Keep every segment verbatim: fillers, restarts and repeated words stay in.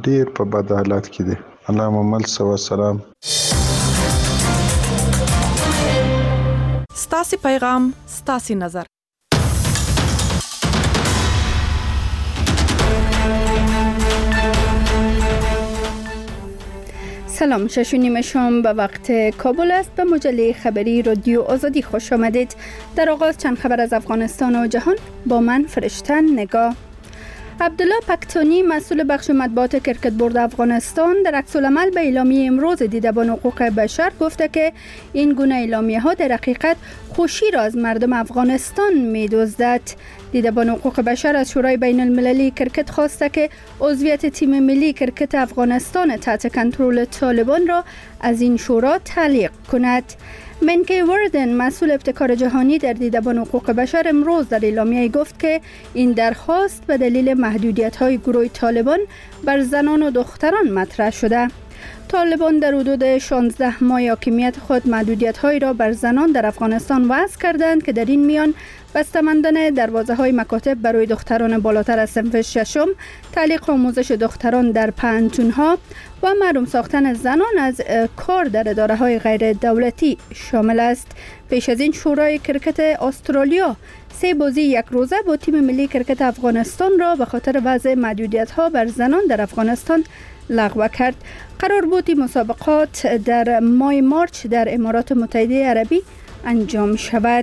ډیر په بد حالت کې دي. اللهم صل وسلام. ستاسي پیغام ستاسي نظر. سلام، شش و نیم شام به وقت کابل است. به مجله خبری رادیو آزادی خوش آمدید. در آغاز چند خبر از افغانستان و جهان با من فرشته نگاه. عبدالله پکتانی مسئول بخش مطبوعات کرکت بورد افغانستان در عکس العمل به اعلامیه امروز دیدبان حقوق بشر گفته که این گونه اعلامیه ها در حقیقت خوشی را از مردم افغانستان می دزدد. دیدبان حقوق بشر از شورای بین المللی کرکت خواسته که عضویت تیم ملی کرکت افغانستان تحت کنترل طالبان را از این شورا تعلیق کند. منکی وردن مسئول ابتکار جهانی در دیدبان حقوق بشر امروز در اعلامیه گفت که این درخواست به دلیل محدودیت‌های گروه طالبان بر زنان و دختران مطرح شده. طالبان در حدود شانزده ماه حاکمیت خود محدودیت‌هایی را بر زنان در افغانستان وضع کردند که در این میان بسته‌بندی دروازه‌های مکاتب برای دختران بالاتر از صنف ششم، تعلیق آموزش دختران در پانتون‌ها و محروم ساختن زنان از کار در اداره‌های غیر دولتی شامل است. پیش از این شورای کرکت استرالیا سه بازی یک روزه با تیم ملی کرکت افغانستان را به خاطر وضع محدودیت‌ها بر زنان در افغانستان لغو کرد. قرار بود این مسابقات در ماه مارچ در امارات متحده عربی انجام شود.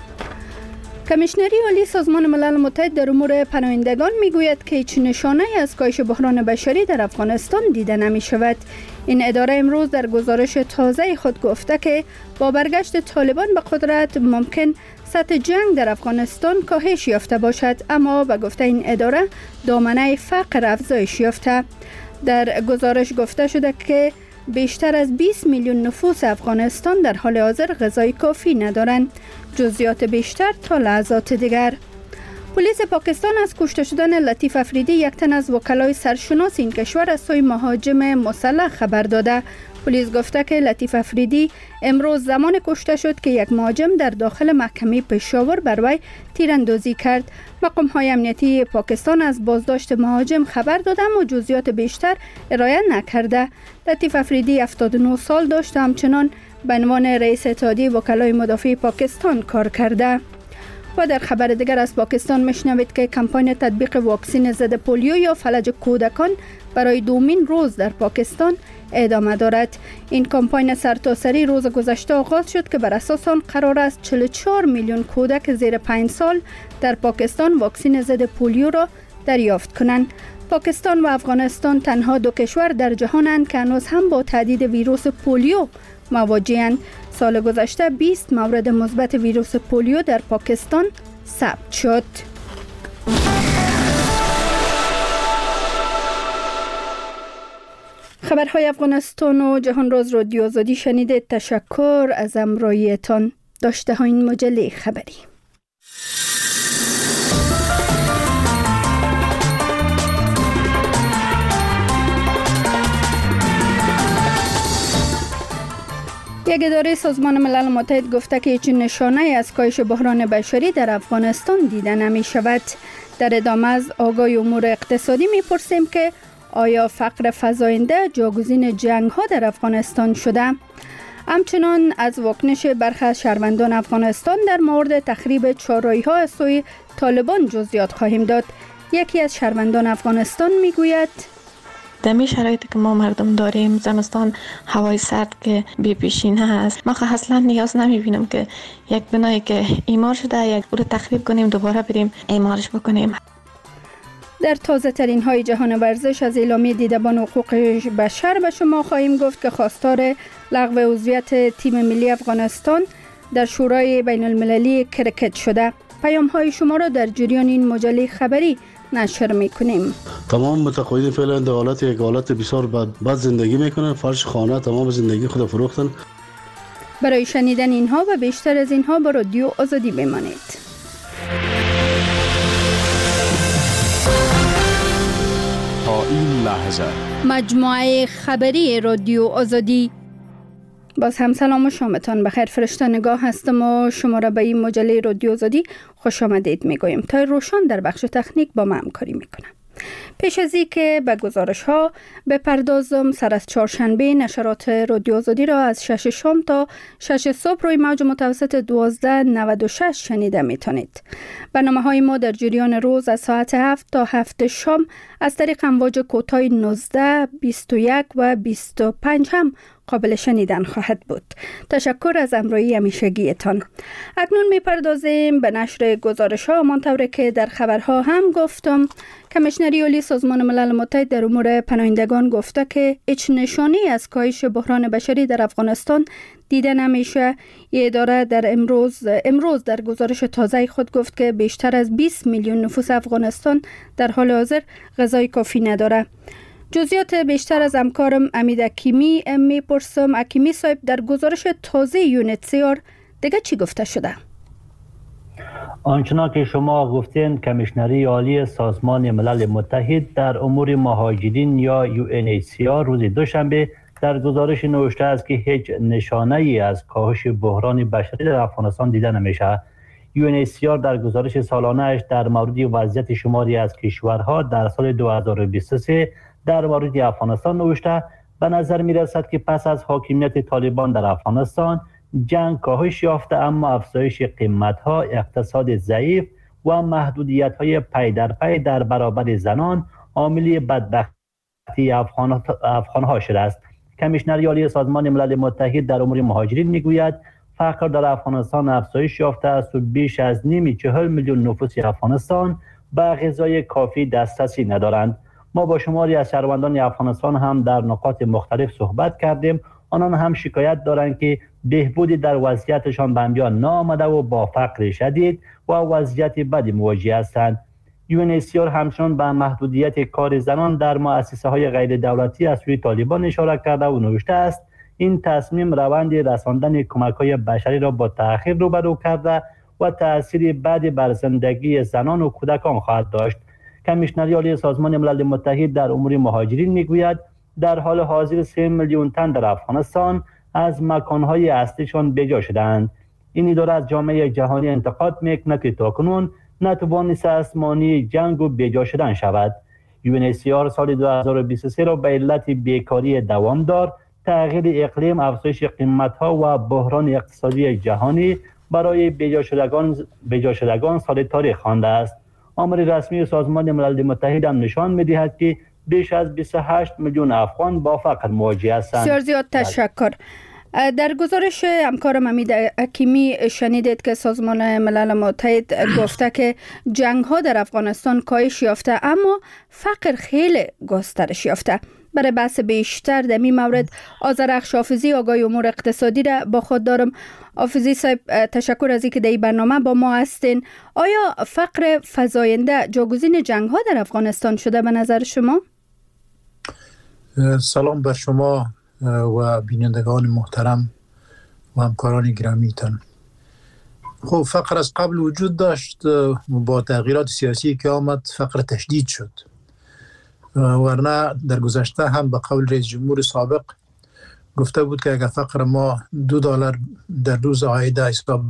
کمیشنری عالی سازمان ملل متحد در امور پناهندگان میگوید که هیچ نشانه از کاهش بحران بشری در افغانستان دیده نمی شود. این اداره امروز در گزارش تازه خود گفته که با برگشت طالبان به قدرت ممکن سطح جنگ در افغانستان کاهش یافته باشد، اما به گفته این اداره دامنه فقر افزایش یافته. در گزارش گفته شده که بیشتر از بیست میلیون نفوس افغانستان در حال حاضر غذای کافی ندارند. جزئیات بیشتر تا لحظات دیگر. پلیس پاکستان از کشته شدن لطیف افریدی، یک تن از وکلای سرشناس این کشور، از سوی مهاجم مسلح خبر داده. پلیس گفته که لطیف افریدی امروز زمان کشته شد که یک مهاجم در داخل محکمه پشاور بر وی تیراندازی کرد. مقام‌های امنیتی پاکستان از بازداشت مهاجم خبر داده اما جزئیات بیشتر ارائه نکرده. لطیف افریدی هفتاد و نه سال داشت و همچنان به عنوان رئیس اتحادیه وکلای مدافع پاکستان کار کرده. و در خبر دیگر از پاکستان میشنوید که کمپاین تطبیق واکسن ضد پولیو یا فلج کودکان برای دومین روز در پاکستان ادامه دارد. این کمپاین سرتاسری روز گذشته آغاز شد که بر اساس آن قرار است چهل و چهار میلیون کودک زیر پنج سال در پاکستان واکسن ضد پولیو را دریافت کنند. پاکستان و افغانستان تنها دو کشور در جهانند که هنوز هم با تهدید ویروس پولیو مواجه‌اند. سال گذشته بیست مورد مثبت ویروس پولیو در پاکستان ثبت شد. خبرهای افغانستان و جهان راز رادیو آزادی شنیدید. تشکر از همراهیتان. داشته ها این مجله خبری. یک اداره سازمان ملل متحد گفته که هیچ نشانه از کاهش بحران بشری در افغانستان دیده نمی شود. در ادامه از آگاهی امور اقتصادی می پرسیم که آیا فقر فزاینده جاگزین جنگ ها در افغانستان شده؟ همچنان از واکنش برخی از شهروندان افغانستان در مورد تخریب چهارراهی ها از سوی طالبان جزئیات خواهیم داد. یکی از شهروندان افغانستان می گوید در می شرایطی که ما مردم داریم، زمستان هوای سرد که بی پیشینه هست، ما اصلا نیاز نمی بینم که یک بنایی که ایمار شده یک رو تخریب کنیم دوباره بریم ایمارش بکنیم. در تازه ترین های جهان ورزش از اعلامیه دیدبان حقوق بشر به شما خواهیم گفت که خواستار لغو عضویت تیم ملی افغانستان در شورای بین المللی کرکت شده. پیام های شما را در جریان این مجله خبری نشر میکنیم. تمام متقاعدین فعلا در حالت یک حالت بسیار بد, بد زندگی میکنن. فرش خانه تمام زندگی خود فروختن. برای شنیدن اینها و بیشتر از اینها با رادیو آزادی بمانید. تا این لحظه مجموعه خبری رادیو آزادی. باز هم سلام و شامتان بخیر. فرشته نگاه هستم و شما را به این مجله رادیو آزادی خوش آمدید میگویم. تا روشان در بخش تکنیک با ما همکاری میکنم. پیش از این که به گزارش ها بپردازم، سر از چهارشنبه نشرات رادیو آزادی را از شش شام تا شش صبح روی موج متوسط دوازده نود و شش شنیده میتونید. برنامه های ما در جریان روز از ساعت هفت تا هفت شام از طریق امواج کوتاه نوزده، بیست و یک و بیست و پنج هم قابل شنیدن خواهد بود. تشکر از همراهی همیشگیتان. اکنون میپردازیم به نشر گزارش ها. همانطور که در خبرها هم گفتم، کمیشنری عالی سازمان ملل متحد در امور پناهندگان گفته که هیچ نشانی از کاهش بحران بشری در افغانستان دیده نمیشه. این اداره در امروز امروز در گزارش تازه خود گفت که بیشتر از بیست میلیون نفوس افغانستان در حال حاضر غذای کافی نداره. جزئیات بیشتر از همکارم امید حکیمی میپرسم. حکیمی صاحب، در گزارش تازه یونیتسیار دیگه چی گفته شده؟ آنچنان که شما گفتین، کمیشنری عالی سازمان ملل متحد در امور مهاجرین یا یو ان اچ سی آر روز دوشنبه در گزارش نوشته است که هیچ نشانه ای از کاهش بحران بشری در افغانستان دیده نمیشه. یو ان اچ سی آر در گزارش سالانه اش در مورد وضعیت شماری از کشورها در سال دو هزار و بیست و سه در مورد افغانستان نوشته به نظر می رسد که پس از حاکمیت طالبان در افغانستان جنگ کاهش یافته، اما افزایش قیمت ها، اقتصاد ضعیف و محدودیت های پی در پی در برابر زنان عامل بدبختی افغان افغان ها شده است. کمیشنری عالی سازمان ملل متحد در امور مهاجرین میگوید فقر در افغانستان افزایش یافته است و بیش از نیم چهل میلیون نفوس افغانستان به غذای کافی دسترسی ندارند. ما با شماری از شهروندان افغانستان هم در نقاط مختلف صحبت کردیم. آنان هم شکایت دارند که بهبودی در وضعیتشان به میان نآمده و با فقر شدید و وضعیت بدی مواجه هستند. یو ان اچ سی آر همچنان به محدودیت کار زنان در مؤسسه های غیر دولتی از سوی طالبان اشاره کرده و نوشته است این تصمیم روند رساندن کمک های بشری را با تأخیر روبرو کرده و تأثیر بدی بر زندگی زنان و کودکان خواهد داشت. کمیشنری عالی سازمان ملل متحد در امور مهاجرین میگوید در حال حاضر سه میلیون تن در افغانستان از مکانهای اصلیشان بجا شدند. این اداره از جامعه جهانی انتقاد میکند که تاکنون نتوانسته است مانع جنگ و بجا شدن شود. یو ان اچ سی آر سال دو هزار و بیست و سه را به علت بیکاری دوامدار، تغییر اقلیم، افزایش قیمت‌ها و بحران اقتصادی جهانی برای بجا شدگان بجا شدگان سال تاریخ خوانده است. آمار رسمی سازمان ملل متحد هم نشان می‌دهد که بیش از بیست و هشت میلیون افغان با فقر مواجه هستند. بسیار زیاد تشکر. در گزارش همکارم امید حکیمی شنیدید که سازمان ملل متحد گفته که جنگ ها در افغانستان کاهش یافته، اما فقر خیلی گسترش یافته. برای بحث بیشتر در این مورد آذرخش حافظی آگاه امور اقتصادی را با خود دارم. حافظی صاحب، تشکر از اینکه در این برنامه با ما هستین. آیا فقر فزاینده جاگزین جنگ ها در افغانستان شده به نظر شما؟ سلام بر شما و بینندگان محترم و همکاران گرامیتان. خب فقر از قبل وجود داشت، با تغییرات سیاسی که آمد فقر تشدید شد، ورنه در گذشته هم به قول رئیس جمهور سابق گفته بود که اگر فقر ما دو دلار در روز عاید حساب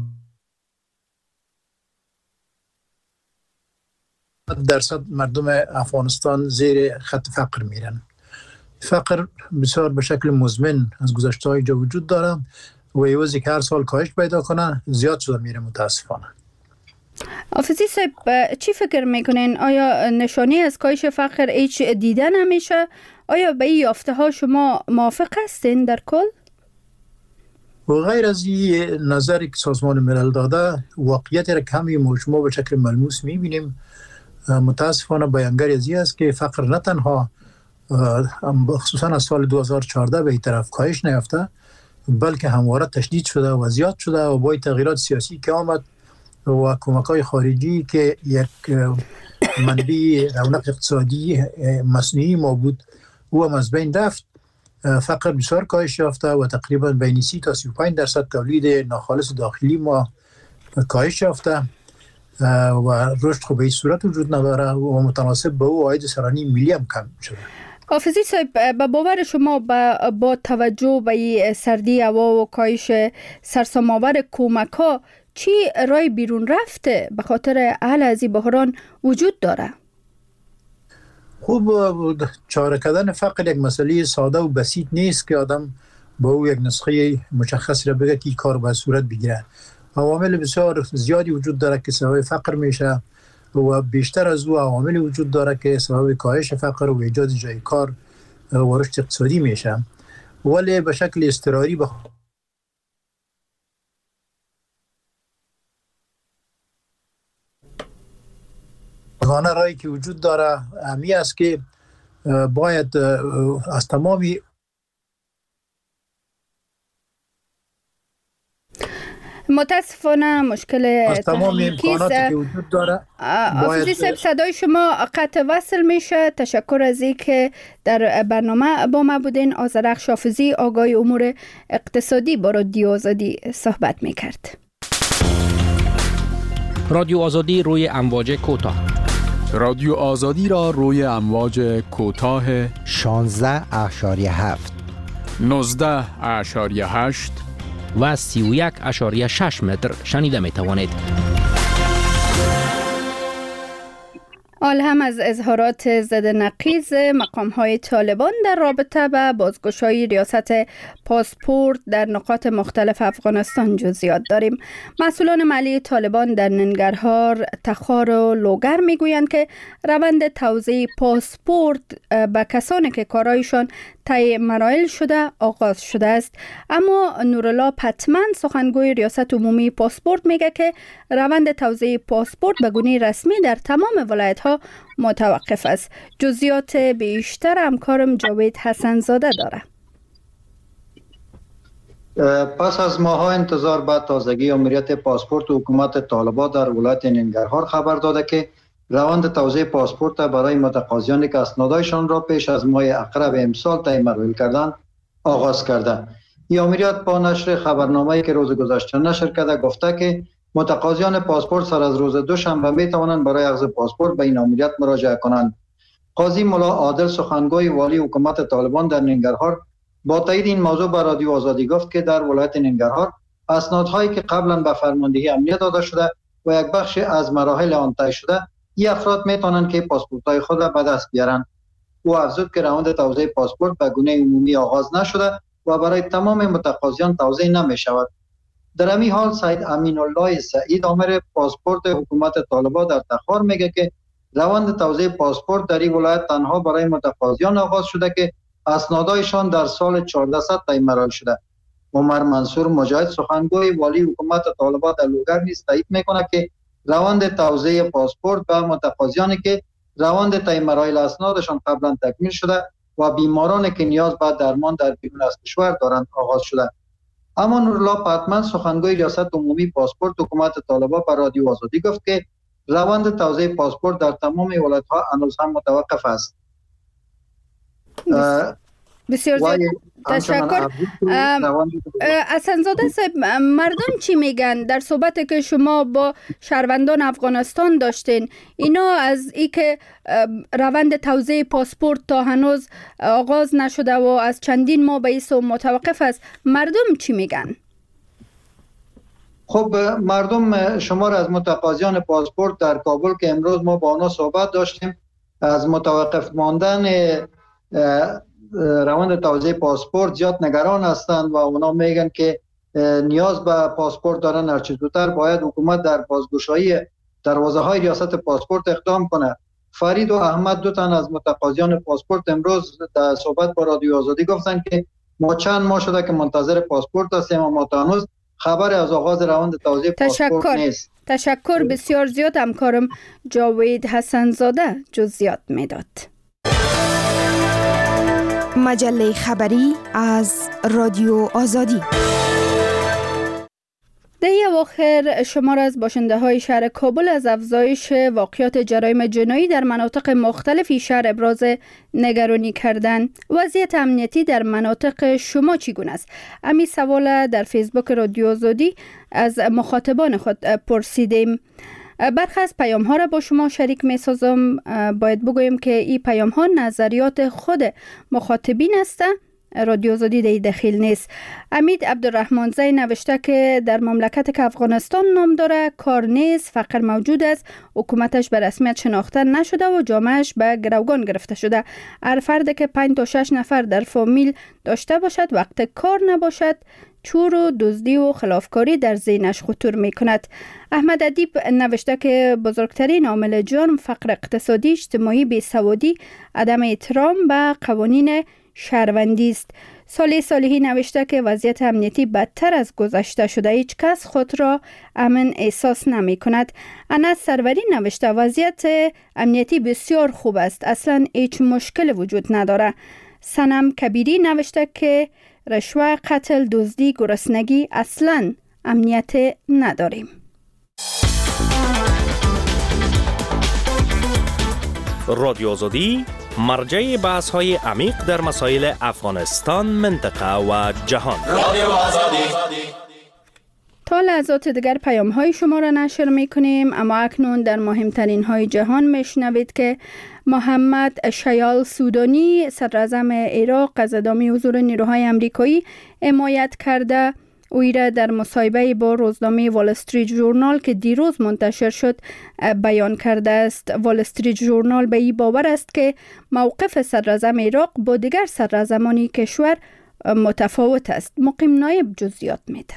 درصد مردم افغانستان زیر خط فقر میرن. فقر بسیار به شکل مزمن از گذشته های جا وجود داره و ایوازی که هر سال کاهش پیدا کنه زیاد شده میره متاسفانه. حافظی صاحب، چی فکر میکنین؟ آیا نشانی از کاهش فقر هیچ دیده نمیشه؟ آیا به این یافته ها شما موافق هستین در کل؟ و غیر از این نظری که سازمان ملل داده، واقعیتی را که همه ما به شکل ملموس میبینیم. متاسفانه بیانگری از این است که فقر نه تنها خصوصا از سال دو هزار و چهارده به این طرف کاهش نیافته، بلکه همواره تشدید شده و زیاد شده و با تغییرات سیاسی که آمد و کمک‌های خارجی که یک منبع رونق اقتصادی مصنوعی ما بود او هم از بین رفت، فقر بسیار کاهش یافته و تقریبا بین سی تا سی و پنج درصد تولید ناخالص داخلی ما کاهش یافته و رشد خوب به این صورت وجود نداره و متناسب به او عاید سرانه ملی هم کم شده. حافظی صاحب، به باور شما با, با توجه به سردی هوا و کاهش سرسام‌آور کمک‌ها چی رای بیرون رفته به خاطر حل از این بحران وجود داره؟ خوب چاره کردن فقر یک مسئله ساده و بسیط نیست که آدم با او یک نسخه مشخصی را بگه که این کار به صورت بگیره. عوامل بسیار زیادی وجود داره که سبب فقر میشه و بیشتر از او عوامل وجود داره که سبب کاهش فقر و ایجاد جای کار و رشد اقتصادی میشه، ولی به شکل اضطراری به گانه رایی که وجود داره همی است که باید از تمامی متاسفانه مشکل از تمام امکاناتی که وجود داره آفیزی صاحب صدای شما قطع وصل میشه. تشکر از این که در برنامه با ما بودین. آذرخش حافظی آگاه امور اقتصادی با رادیو آزادی صحبت میکرد. رادیو آزادی روی امواج کوتاه. رادیو آزادی را روی امواج کوتاه شانزده اشاری هفت نوزده اشاری هشت و سی و یک اشاری شش متر شنیده می توانید. حال هم از اظهارات ضد نقیض مقام‌های طالبان در رابطه با بازگشایی ریاست پاسپورت در نقاط مختلف افغانستان جزئیات داریم. مسئولان مالی طالبان در ننگرهار، تخار و لوگر میگویند که روند توزیع پاسپورت به کسانی که کارایشان طی مراحل شده آغاز شده است، اما نورالله پتمن سخنگوی ریاست عمومی پاسپورت میگه که روند توزیع پاسپورت به گونه رسمی در تمام ولایت‌ها متوقف است. جزئیات بیشتر همکارم جاوید حسن زاده داره. پس از ماها انتظار به تازگی امریت پاسپورت حکومت طالبان در ولایت ننگرهار خبر داده که روند توزیع پاسپورت برای متقاضیانی که اسنادایشان را پیش از ماه اقرب امسال طی مراحل کردند آغاز کرده. این امریت با نشر خبرنامه‌ای که روز گذشته نشر کرده گفته که متقاضیان پاسپورت سر از روز دوشنبه می توانند برای اخذ پاسپورت به این امریت مراجعه کنند. قاضی ملا عادل سخنگوی والی حکومت طالبان در ننگرهار با تایید این موضوع به رادیو آزادی گفت که در ولایت ننگرهار اسنادهایی که قبلا به فرماندهی امنیت داده شده و یک بخش از مراحل آن طی شده، این افراد می توانند که پاسپورت‌های خود را به دست بیارند. او افزود که روند توزیع پاسپورت به گونه عمومی آغاز نشده و برای تمام متقاضیان توزیع نمی شود. در همین حال سید امین الله سعید آمر پاسپورت حکومت طالبان در تخار میگه که روند توزیع پاسپورت در این ولایت تنها برای متقاضیان آغاز شده که اسنادایشان در سال چهاردهصد طی مراحل شده. عمر منصور مجاهد سخنگوی والی حکومت طالبان در لوگر نیز تایید میکنه که روند توزیع پاسپورت به متقاضیانی که روند طی مراحل اسنادشان قبلا تکمیل شده و بیمارانی که نیاز به درمان در بیرون از کشور دارند آغاز شده. اما نورالله پتمن سخنگوی ریاست عمومی پاسپورت حکومت طالبان به رادیو آزادی گفت که روند توزیع پاسپورت در تمام ولایت‌ها هنوز هم متوقف است. بسیار زیاد تشکر. حسن‌زاده صاحب، مردم چی میگن در صحبتی که شما با شهروندان افغانستان داشتین؟ اینا از ای که روند توزیع پاسپورت تا هنوز آغاز نشده و از چندین ماه به این سو متوقف است، مردم چی میگن؟ خب مردم شمار از متقاضیان پاسپورت در کابل که امروز ما با آنها صحبت داشتیم از متوقف ماندن روند توزیع پاسپورت زیاد نگران هستند و اونا میگن که نیاز به پاسپورت دارن، هر چه زودتر باید حکومت در بازگشایی دروازه های ریاست پاسپورت اقدام کنه. فرید و احمد دو تن از متقاضیان پاسپورت امروز در صحبت با رادیو آزادی گفتن که ما چند ماه شده که منتظر پاسپورت هستیم و ما تا هنوز خبر از آغاز روند توزیع پاسپورت نیست. تشکر بسیار زیاد. همکارم جاوید حسن زاده جزئیات میداد. مجله خبری از رادیو آزادی. در اواخر شمار از باشنده های شهر کابل از افزایش واقعات جرایم جنایی در مناطق مختلفی شهر ابراز نگرانی کردند. وضعیت امنیتی در مناطق شما چگونه است؟ امی سوال در فیسبوک رادیو آزادی از مخاطبان خود پرسیدیم. برخی از پیام ها را با شما شریک می سازم. باید بگویم که این پیام ها نظریات خود مخاطبین است رادیو آزادی در دخیل نیست. امید عبدالرحمن زی نوشته که در مملکت که افغانستان نام داره کار نیست، فقر موجود است، حکومتش به رسمیت شناخته نشده و جامعهش به گروگان گرفته شده. هر فرد که پنج تا شش نفر در فامیل داشته باشد وقت کار نباشد چور و دزدی و خلافکاری در ذهنش خطور می کند. احمد ادیب نوشته که بزرگترین عامل جرم فقر اقتصادی، اجتماعی، بیسوادی، عدم احترام به قوانین شهروندی است. صالح صالحی نوشته که وضعیت امنیتی بدتر از گذشته شده، هیچ کس خود را امن احساس نمی کند. انس سروری نوشته وضعیت امنیتی بسیار خوب است، اصلا هیچ مشکل وجود نداره. سنم کبیری نوشته که رشوه، قتل، دزدی، گرسنگی اصلا امنیت نداریم. رادیو آزادی مرجع بحث های عمیق در مسائل افغانستان، منطقه و جهان. رادیو آزادی. تا لحظات دیگر پیام های شما را نشر می کنیم، اما اکنون در مهمترین های جهان می شنوید که محمد شیال سودانی صدراعظم عراق از ادامه حضور نیروهای امریکایی حمایت کرده. او را در مصاحبه با روزنامه وال استریت ژورنال که دیروز منتشر شد بیان کرده است. وال استریت ژورنال به این باور است که موقف صدراعظم عراق با دیگر صدراعظمان کشور متفاوت است. مقیم نایب جزئیات میده.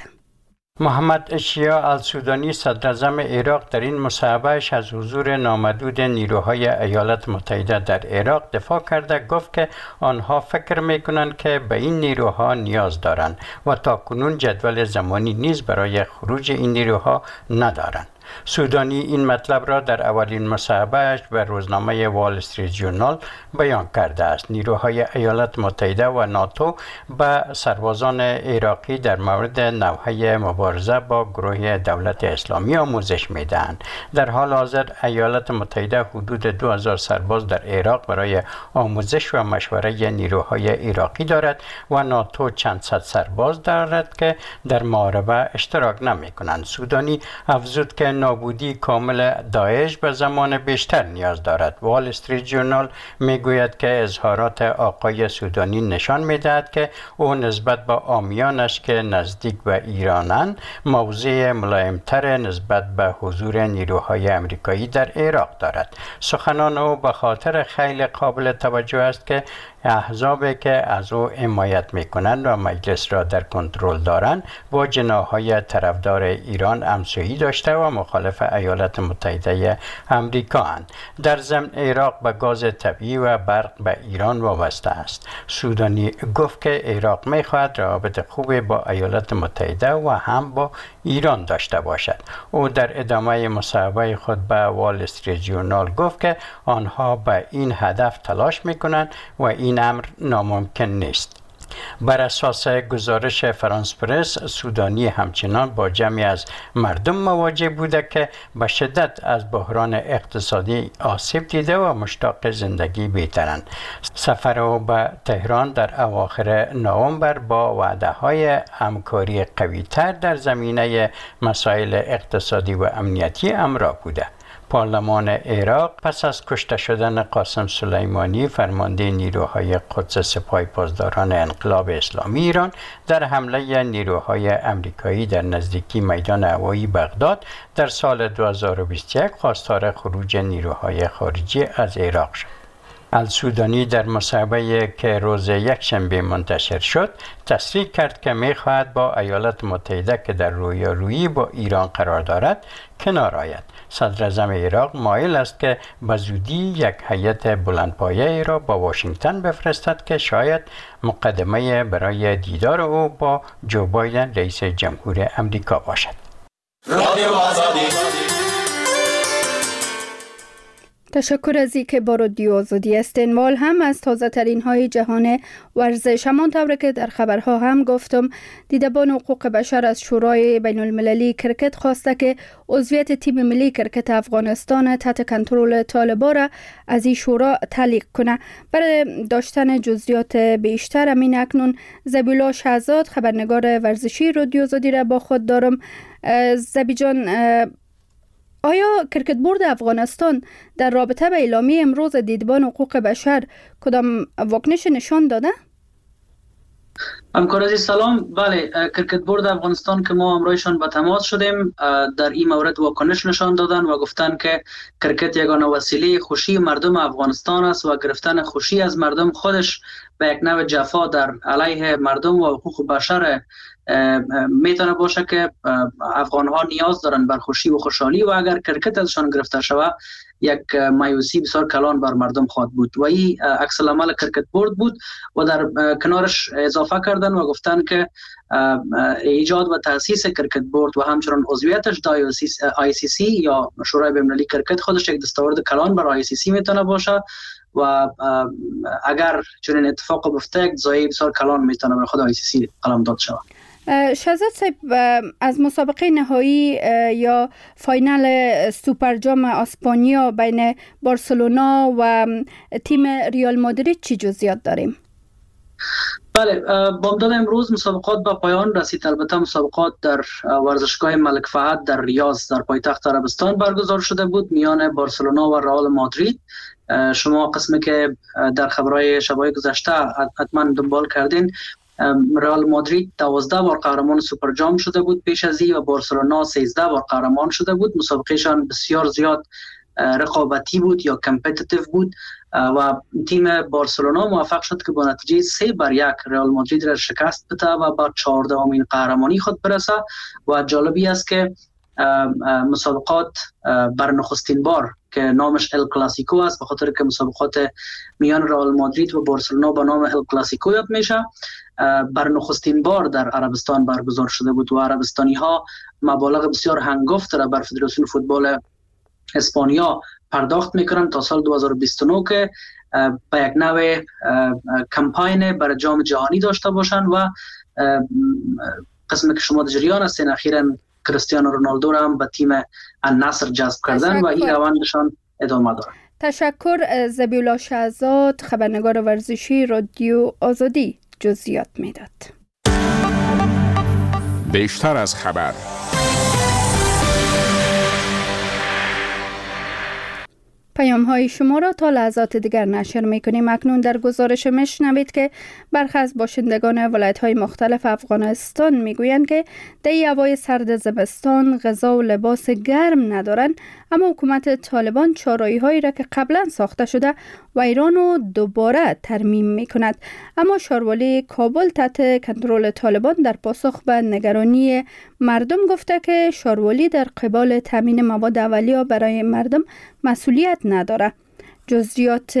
محمد اشیا السودانی صدراعظم عراق در این مصاحبهش از حضور نامحدود نیروهای ایالات متحده در عراق دفاع کرده. گفت که آنها فکر میکنند که به این نیروها نیاز دارند و تاکنون جدول زمانی نیز برای خروج این نیروها ندارند. سودانی این مطلب را در اولین مصاحبه‌اش به روزنامه وال استریت ژورنال بیان کرده است. نیروهای ایالات متحده و ناتو به سربازان عراقی در مورد نوحه مبارزه با گروه دولت اسلامی آموزش میدهند. در حال حاضر ایالات متحده حدود دو هزار سرباز در عراق برای آموزش و مشوره نیروهای عراقی دارد و ناتو چند صد سرباز دارد که در محاربه اشتراک نمی کنند. سودانی افزود که نابودی کامل داعش به زمان بیشتر نیاز دارد. وال استریت ژورنال میگوید که اظهارات آقای سودانی نشان میدهد که او نسبت به عامیانش که نزدیک به ایرانند موضع ملایمتر نسبت به حضور نیروهای امریکایی در عراق دارد. سخنان او به خاطر خیلی قابل توجه است که احزابی که از او حمایت میکنند و مجلس را در کنترل دارند با جناحهای طرفدار ایران همسویی داشته و مخالف ایالات متحده امریکا اند. در ضمن عراق به گاز طبیعی و برق به ایران وابسته است. سودانی گفت که عراق میخواهد روابط خوبی با ایالات متحده و هم با ایران داشته باشد. او در ادامه مصاحبه خود به وال استریت ژورنال گفت که آنها به این هدف تلاش میکنند و این امر ناممکن نیست. بر اساس گزارش فرانس پرس، سودانی همچنان با جمعی از مردم مواجه بوده که به شدت از بحران اقتصادی آسیب دیده و مشتاق زندگی بهترند. سفر او به تهران در اواخر نوامبر با وعده‌های همکاری قوی‌تر در زمینه مسائل اقتصادی و امنیتی همراه بوده. پارلمان عراق پس از کشته شدن قاسم سلیمانی فرمانده نیروهای قدس سپاه پاسداران انقلاب اسلامی ایران در حمله نیروهای امریکایی در نزدیکی میدان هوایی بغداد در سال دو هزار و بیست و یک خواستار خروج نیروهای خارجی از عراق شد. السودانی در مصاحبه‌ای که روز یکشنبه منتشر شد تصریح کرد که می‌خواهد با ایالات متحده که در رویارویی با ایران قرار دارد کنار آید. صدراعظم عراق مایل است که به زودی یک هیئت بلندپایه را با واشنگتن بفرستد که شاید مقدمه برای دیدار او با جو بایدن رئیس جمهور امریکا باشد. رادیو آزادی. تشکر از اینکه با رادیو آزادی استنوال هم از تازه ترین های جهان ورزش. همانطور که در خبرها هم گفتم، دیدبان حقوق بشر از شورای بین المللی کرکت خواسته که عضویت تیم ملی کرکت افغانستان تحت کنترل طالبان را از این شورا تعلیق کنه. برای داشتن جزئیات بیشتر امین اکنون زبیلا شهزاد خبرنگار ورزشی رادیو آزادی را با خود دارم. زبی جان، آیا کرکت بورد افغانستان در رابطه به اعلامیه امروز دیدبان حقوق بشر کدام واکنش نشان داده؟ همکار عزیز سلام. بله، کرکت بورد افغانستان که ما همراهشان به تماس شدیم در این مورد واکنش نشان دادن و گفتن که کرکت یگانه وسیله خوشی مردم افغانستان است و گرفتن خوشی از مردم خودش به یک نوع جفا در علیه مردم و حقوق بشر میتونه باشه که افغان ها نیاز دارن بر خوشی و خوشحالی و اگر کرکت ازشان گرفته شود یک مایوسی بسیار کلان بر مردم خواهد بود و این عکس العمل کرکت بورد بود و در کنارش اضافه کردن و گفتن که ایجاد و تأسیس کرکت بورد و همچنان عضویتش در آی سی سی یا شورای بین‌المللی کرکت خودش یک دستاورد کلان بر آی سی سی میتونه باشه و اگر چنین اتفاق بیفته یک ضایعه بسیار کلان میتونه بر خود آی سی سی قلمداد شود. شهزاد صاحب، از مسابقه نهایی یا فاینال سوپر جام اسپانیا بین بارسلونا و تیم ریال مادرید چی جزئیات داریم؟ بله، بامداد امروز مسابقات به پایان رسید. البته مسابقات در ورزشگاه ملک فهد در ریاض در پایتخت عربستان برگزار شده بود میان بارسلونا و رئال مادرید. شما قسمی که در خبرهای شبای گذشته حتما دنبال کردین، رئال مادرید دوازده بار قهرمان سوپر جام شده بود پیش از این و بارسلونا سیزده بار قهرمان شده بود. مسابقهشان بسیار زیاد رقابتی بود یا کمپتیتیو بود و تیم بارسلونا موفق شد که با نتیجه سه بر یک رئال مادرید را شکست بده و با چهاردهمین قهرمانی خود برسه و جالبی است که مسابقات بر نخستین بار که نامش ال کلاسیکو است، به خاطر که مسابقات میان رئال مادرید و بارسلونا با نام ال کلاسیکو یاد میشه، بر نخستین بار در عربستان برگزار شده بود و عربستانی ها مبالغ بسیار هنگفت را بر فدراسیون فوتبال اسپانیا پرداخت میکنن تا سال دو هزار و بیست و نه که به یک نوع کمپاین برای جام جهانی داشته باشن و قسمی که شما در جریان هستین اخیراً کریستیانو رونالدو را هم به تیم النصر جذب کردن و این روندشان ادامه داره. تشکر. ذبیحالله شهزاد، خبرنگار ورزشی رادیو آزادی، جزئیات میداد. بیشتر از خبر. پیام های شما را تا لحظات دیگر نشر میکنیم. اکنون در گزارش میشنوید که برخی از باشندگان ولایت های مختلف افغانستان میگویند که در هوای سرد زمستان غذا و لباس گرم ندارند، اما حکومت طالبان چاره‌ای هایی را که قبلا ساخته شده ویران و دوباره ترمیم میکند. اما شاروالی کابل تحت کنترل طالبان در پاسخ به نگرانی مردم گفته که شاروالی در قبال تامین مواد اولیه برای مردم مسئولیت نداره. جزئیات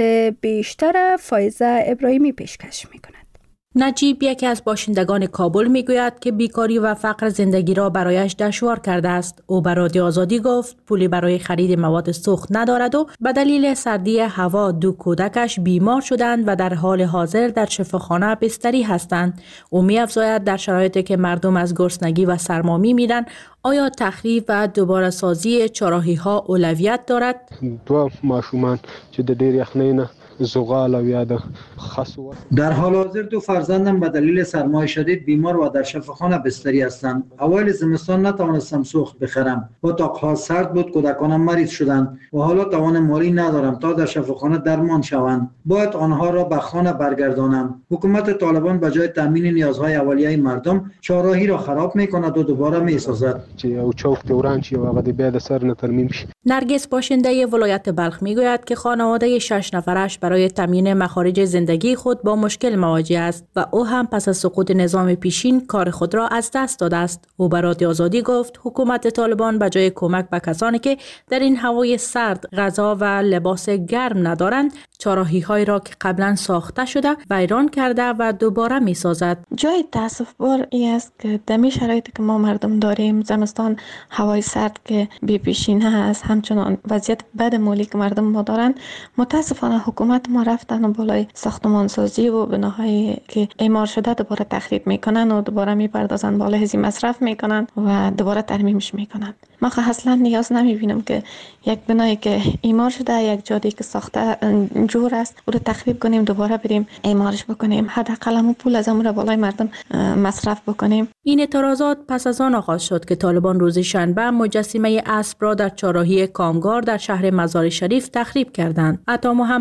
بیشتر فایزه ابراهیمی پیشکش میکند. نجیب، یکی از باشندگان کابل، میگوید که بیکاری و فقر زندگی را برایش دشوار کرده است. او به رادیو آزادی گفت پولی برای خرید مواد سوخت ندارد و به دلیل سردی هوا دو کودکش بیمار شدند و در حال حاضر در شفاخانه بستری هستند. او می‌افزاید در شرایطی که مردم از گرسنگی و سرما می‌میرند، آیا تخریب و دوباره سازی چراغی‌ها اولویت دارد؟ دو ماشومان چې د ډېر یخنۍ نه زغال و یا د خسو در حال حاضر دو فرزندم به دلیل سرمای شدید بیمار و در شفاخانه بستری هستند. اوایل زمستان نتوانستم سوخت بخرم. اتاقها سرد بود، کودکانم مریض شدند و حالا توان مالی ندارم تا در شفاخانه درمان شوند. باید آنها را به خانه برگردانم. حکومت طالبان به جای تامین نیازهای اولیه مردم چهارراهی را خراب می‌کند و دوباره می‌سازد. چې او چوک دوران چې هغه د بیا د سر نه ترمیم شي. نرگس، باشنده ولایت بلخ، میگوید که خانواده شش نفرش برای تامین مخارج زندگی خود با مشکل مواجه است و او هم پس از سقوط نظام پیشین کار خود را از دست داده است. او به رادیو آزادی گفت حکومت طالبان به جای کمک به کسانی که در این هوای سرد غذا و لباس گرم ندارند، چراغی‌هایی را که قبلا ساخته شده ویران کرده و دوباره می‌سازد. جای تأسف بار این است که در شرایطی که ما مردم داریم، زمستان هوای سرد که بی پیشینه است، همچنان وضعیت بد مالی که مردم ما دارند، متاسفانه حکومت ما رفتن و بالای ساختمان سازی و بناهایی که اعمار شده دوباره تخریب میکنن و دوباره میپردازن بالای هزینه مصرف میکنن و دوباره ترمیمش میکنن. ما اصلا نیاز نمیبینم که یک بنایی که اعمار شده، یک جاده‌ای که ساخته جور است، او رو تخریب کنیم دوباره بریم اعمارش بکنیم. حداقل هم پول از اون رو بالای مردم مصرف بکنیم. این اعتراضات پس از آن آغاز شد که طالبان روز شنبه مجسمه اسب را در چهارراهی کامگار در شهر مزار شریف تخریب کردند. عطا محمد صاحب،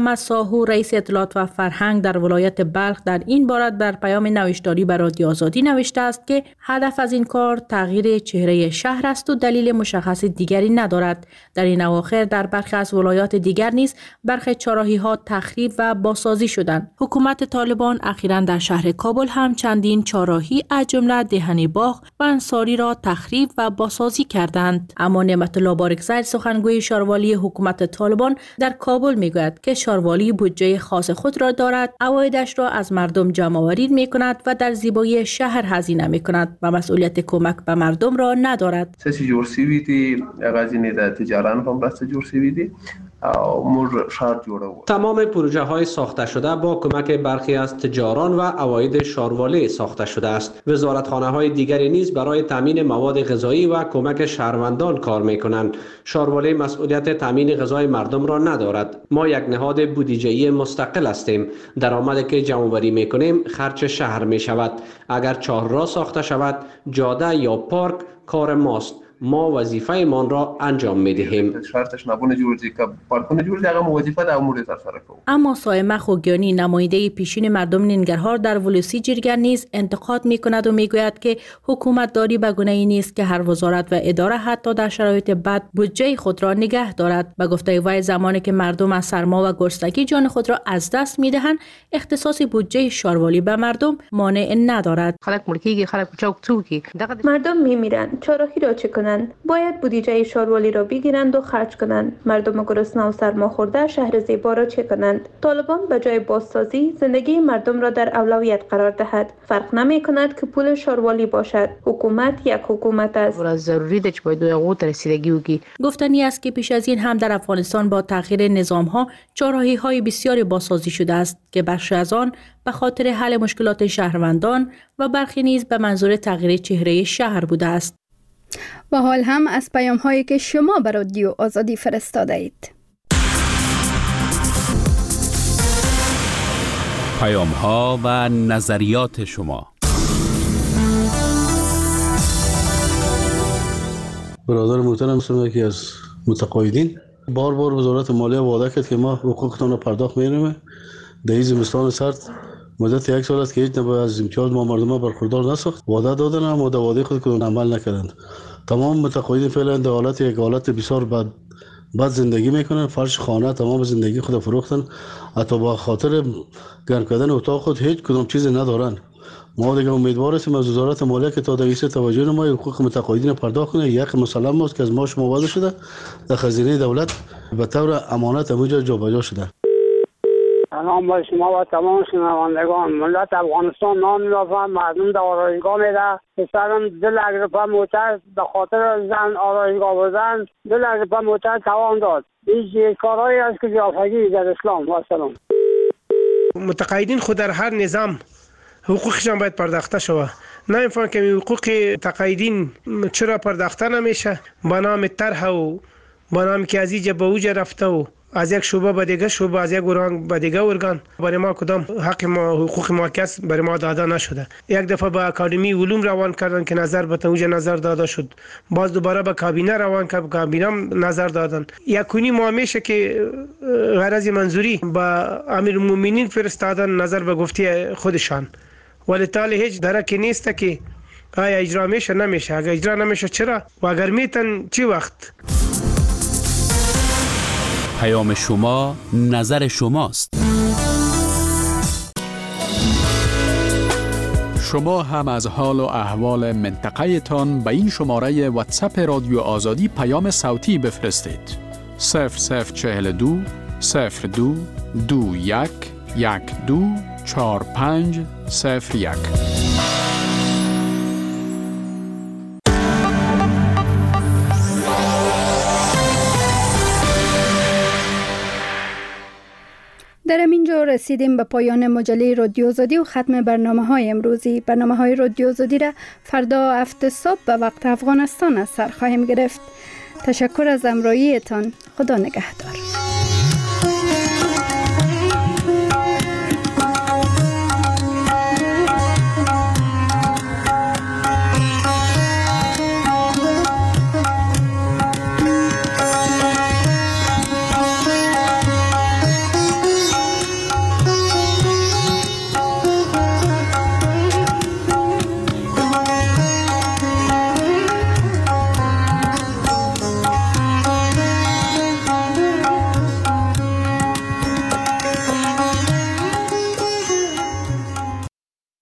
ساهو رئیس اطلاعات و فرهنگ در ولایت بلخ در این باره در پیام نوشتاری به رادیو آزادی نوشته است که هدف از این کار تغییر چهره شهر است و دلیل مشخص دیگری ندارد. در این اواخر در برخی از ولایات دیگر نیز برخی چهارراهی‌ها تخریب و بازسازی شدند. حکومت طالبان اخیراً در شهر کابل هم چندین چهارراهی از جمله دهنی باغ و انصاری را تخریب و بازسازی کردند. اما نعمت الله بارکزی سخنگوی شاروالی حکومت طالبان در کابل میگوید که شاروالی بودجه خاص خود را دارد، عوایدش را از مردم جمع آوری میکند و در زیبایی شهر هزینه میکند و مسئولیت کمک به مردم را ندارد. سسی جور سیوی دی غزینه د تجاران هم راست جور سیوی دی او مر شهر جوړه و. تمام پروژه های ساخته شده با کمک برخی از تجاران و عواید شاروالی ساخته شده است. وزارتخانه های دیگری نیز برای تامین مواد غذایی و کمک شهروندان کار میکنند. شاروالی مسئولیت تامین غذای مردم را ندارد. ما یک نهاد بودجه‌ای مستقل هستیم. درآمدی که جمع آوری میکنیم خرج شهر میشود. اگر چهارراه ساخته شود، جاده یا پارک کار ماست. ما وظیفه ایمان را انجام میدهیم. شرطش نبونه جوړ که پارکونه جوړ دي هغه وظیفه د امور تر سره کوو. اما صائمه خوگیانی نماینده پیشین مردم ننگرهار در ولسی جرگه نیز انتقاد میکند و میگوید که حکومت داری به گونه‌ای نیست که هر وزارت و اداره حتی در شرایط بد بودجه خود را نگه دارد. به گفته وی زمانی که مردم از سرما و گرسنگی جان خود را از دست میدهند، اختصاص بودجه شاروالی به مردم مانع ندارد. خلک ملکیږي، خلک چوک چوکي، مردم میمیرند، چهارراهی را چه کنند؟ باید بودجه شاروالی را بگیرند و خرج کنند. مردم گرسنه و سرما خورده شهر زیبا را چه کنند؟ طالبان به جای بازسازی زندگی مردم را در اولویت قرار دهد. فرق نمی کند که پول شاروالی باشد. حکومت یک حکومت است. ضروری ده که باید دو رسیدگی وکړي. گفتنی است که پیش از این هم در افغانستان با تغییر نظام ها چهارراهی های بسیاری بازسازی شده است که بخشی از آن به خاطر حل مشکلات شهروندان و برخی نیز به منظور تغییر چهره شهر بوده است. و حال هم از پیام هایی که شما بر رادیو آزادی فرستاده اید. پیام ها و نظریات شما. برادر محترم هستم که از متقاعدین بار بار وزارت مالیه وعده کرد که ما حقوقتان را پرداخت می‌کنیم. در این زمستان سرد مدت یک سال است که هیچ نوع از امتیاز ما مردم برخوردار نساخت. وعده دادن اما در وعده خود کدام عمل نکردند. تمام متقاعدین فعلا در حالت یک حالت بسیار بد بد زندگی میکنن. فرش خانه تمام زندگی خود فروختن. حتی با خاطر گرم کردن اتاق خود هیچ کدام چیز ندارن. ما دیگه امیدوار هستیم از وزارت مالیه که تا دیگه توجه نمای حقوق متقاعدین پرداخت کنه. یک مسلم است که از ما شما وعده شده در خزینه دولت به طور امانت همونجا جابجا شده. سلام با شما و تمام شنوندگان. ملت افغانستان نام می‌برند، مردم در آرایشگاه میره. پسرم دل اگرپا موتر به خاطر زن آرایشگاه بودن دل اگرپا موتر توان داد. این کارهایی است که جعفری در اسلام. و سلام. متقاعدین خود در هر نظام حقوقشان باید پرداخته شود. نه اینفان که حقوق تقاعدین چرا پرداخته نمیشه؟ با نام طرح و با نام که از اینجا به اوجا رفته و از یک شعبه به دیگه شعبه، از یک ارگان به دیگه ارگان، برای ما کدام حق ما حقوق ما کس برای ما داده نشده. یک دفعه به اکادمی علوم روان کردن که نظر به اوجا نظر داده شد. باز دوباره به کابینه روان کرد، کابینه نظر دادن. یکونی ما میشه که غرض منظوری با امیرالمومنین فرستادن نظر به گفته خودشان. ولی تالی هیچ درکی نیست که آیا اجرا میشه نمیشه. اگر اجرا نمیشه چرا و اگر میتن چی وقت؟ پیام شما نظر شماست. شما هم از حال و احوال منطقه تان به این شماره واتساپ رادیو آزادی پیام صوتی بفرستید. صفر صفر چهل دو صفر دو دو یک یک دو چهار پنج صفر یک. در همینجا رسیدیم به پایان مجله رادیو آزادی و ختم برنامه های امروزی. برنامه های رادیو آزادی را فردا هفت صبح به وقت افغانستان از سر خواهیم گرفت. تشکر از همراهیتان. خدا نگهدار.